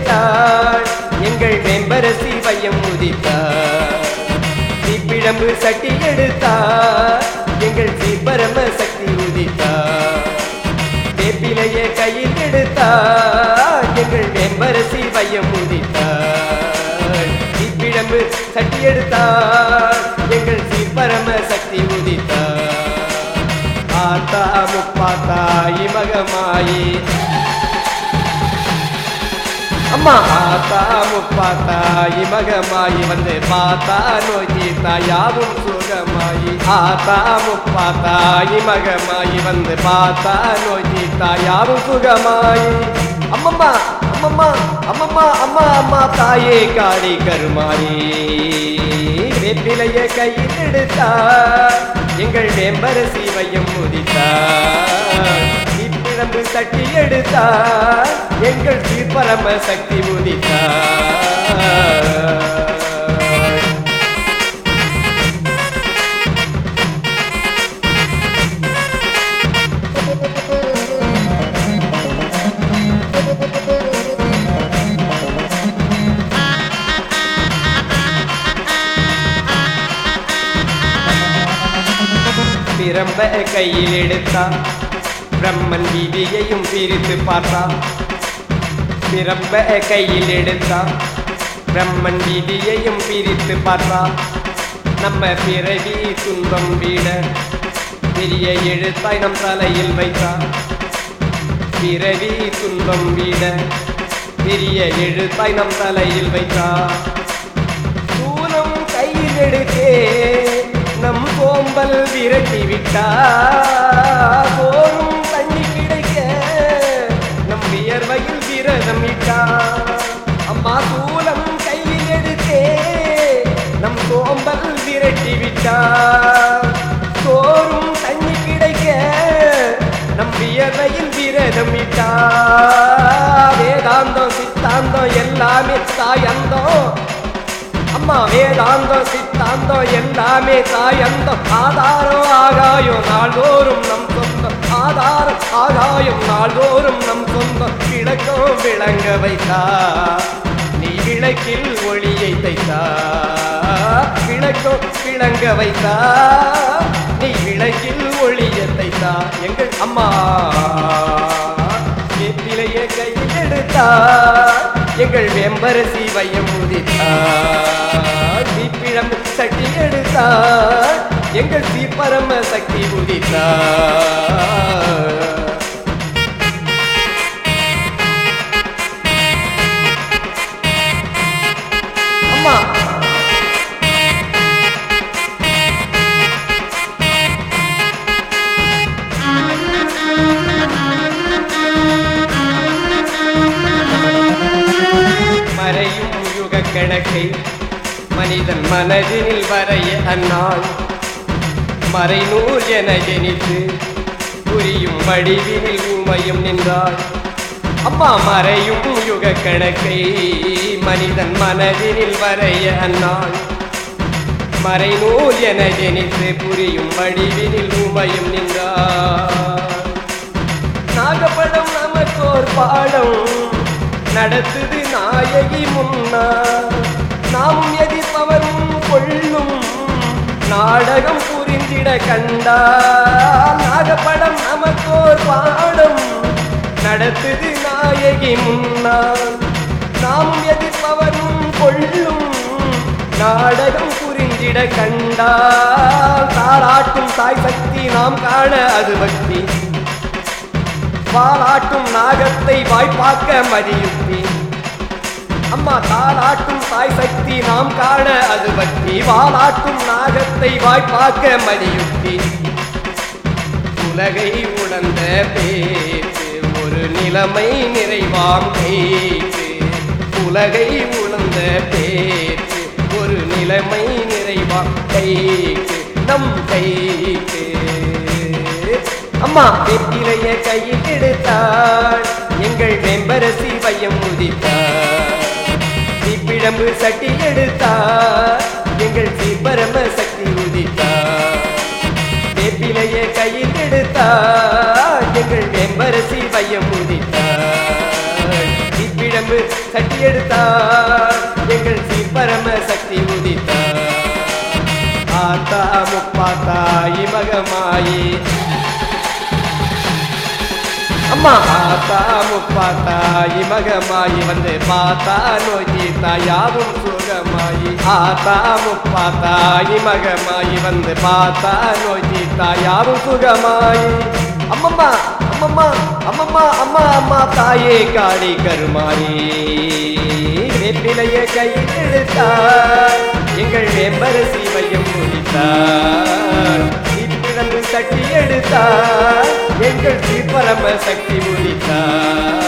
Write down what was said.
எடுத்தாள் எங்கள் வெம்பரசி வையம் உதித்தாள் தீப்பிழம்பு சட்டி எடுத்தாள் எங்கள் ஸ்ரீபரம சக்தி உதித்தாள் வேப்பிலையை கையில் எடுத்தாள் எங்கள் வெம்பரசி வையம் உதித்தாள் தீப்பிழம்பு சட்டி எடுத்தாள் எங்கள் ஸ்ரீபரம சக்தி உதித்தாள் ஆத்தா முப்பாத்தாயி மகமாயி அம்மா ஆத்தா முப்பாத்தாயி மகமாயி வந்து பார்த்தா நோய் தீர்த்தா யாவும் சுகமாயி ஆத்தா முப்பாத்தாயி மகமாயி வந்து பார்த்தா நோய் தீர்த்தா யாவும் சுகமாயி அம்மம்மா அம்மம்மா அம்மம்மா அம்மா அம்மா தாயே காளி கருமாயி வேப்பிலையை கையில் எடுத்தாள் எங்கள் வெம்பரசி வையம் உதித்தாள் தீப்பிழம்பு சட்டி எடுத்தாள் எங்கள் ஸ்ரீபரம சக்தி உதித்தாள் பிரம்ப கையில் எடுத்தான் பிரம்மன் வீதியையும் பிரித்து பார்த்தான் பிரம்ப கையில் எடுத்தான் பிரம்மன் வீதியையும் பிரித்து பார்த்தான் நம்ம பிறவி துன்பம் வீட பெரிய எழுத்தாய் நம் தலையில் வைத்தான் பிறவி துன்பம் வீட பெரிய எழுத்தாய் நம் தலையில் வைத்தான் சூலம் கையில் எடுத்தே நம் கோம்பல் விரட்டி விட்டார் போரும் தண்ணி கிடைக்க நம் வியர்வையில் விரதம் இட்டார் அம்மா சூலம் கையில் எடுத்தே நம் கோம்பல் விரட்டி விட்டார் போரும் தண்ணி கிடைக்க நம் வியர்வையில் விரதம் இட்டார் வேதாந்தம் சித்தாந்தம் எல்லாமே தாயந்தம் அம்மா வேதாந்தம் சித்தாந்தம் எல்லாமே தாயந்தம் ஆதாரம் ஆகாயம் நாள்தோறும் நம் சொந்தம் ஆதாரம் ஆகாயம் நாள்தோறும் நம் சொந்தம் விளக்கம் விளங்க வைத்தா நீ விளக்கில் ஒளியை தைத்தா விளக்கம் விளங்க வைத்தா நீ விளக்கில் ஒளியை தைத்தா எங்கள் அம்மா வேப்பிலையை கையில் எடுத்தார் எங்கள் வெம்பரசி வையம் உதித்தார் தீப்பிழம்பு சட்டி எடுத்தார் எங்கள் ஸ்ரீபரம சக்தி உதித்தார் அம்மா மறையும் யுக கணக்கை மனிதன் மனதினில் வரைய அந்நாள் மறைநூல் என ஜனித்து புரியும் வடிவினில் ஊமையும் நின்றாள் அம்மா மறையும் யுக கணக்கை மனிதன் மனதினில் வரைய அந்நாள் மறைநூல் என ஜனித்து புரியும் வடிவினில் ஊமையும் நின்றாள் நாகப்படம் நமக்கோர் பாடம் நடத்துது நாயகி முன்னா நாமும் எதிர்ப்பவரும் கொள்ளும் நாடகம் புரிந்திட கண்டால் நாகப்படம் நமக்கோர் பாடம் நடத்துது நாயகி முன்னா நாமும் எதிர்ப்பவரும் கொள்ளும் நாடகம் புரிந்திட கண்டால் தாராட்டும் தாய் சக்தி நாம் காண அது பக்தி வாலாட்டும் நாகத்தை வாய்ப்பாக்க மதியுக்தி அம்மா தாலாட்டும் தாய் சக்தி நாம் காண அது பக்தி வாலாட்டும் நாகத்தை வாய்ப்பாக்க மதியுக்தி உலகை உணர்ந்த பேச்சு ஒரு நிலைமை நிறைவாம் கைக்கு உலகை உணர்ந்த பேச்சு ஒரு நிலைமை நிறைவாம் கைக்கு நம் கைக்கு அம்மா வேப்பிலையை கையில் எடுத்தாள் எங்கள் வெம்பரசி வையம் உதித்தாள் தீப்பிழம்பு சட்டி எடுத்தாள் எங்கள் ஸ்ரீபரம சக்தி உதித்தாள் வேப்பிலையை கையில் எடுத்தாள் எங்கள் வெம்பரசி வையம் உதித்தாள் தீப்பிழம்பு பிடம்பு சட்டி எடுத்தார் எங்கள் பரம சக்தி உதித்தார் ஆத்தா முப்பாத்தாயி மகமாயி அம்மா ஆத்தா முப்பாத்தாயி மகமாயி வந்து பார்த்தா நோய் தீர்த்தா யாவும் சுகமாயி ஆத்தா முப்பாத்தாயி மகமாயி வந்து பார்த்தா நோய் தீர்த்தா யாவும் சுகமாயி அம்மம்மா அம்மம்மா அம்மம்மா அம்மா அம்மா தாயே காளி கருமாரி வேப்பிலைய கையில் எடுத்தார் எங்கள் வேம்பரசி வையம் முடித்தார் பிடம்பு சட்டி எடுத்தார் எங்கள் பரம சக்தி உதித்தார்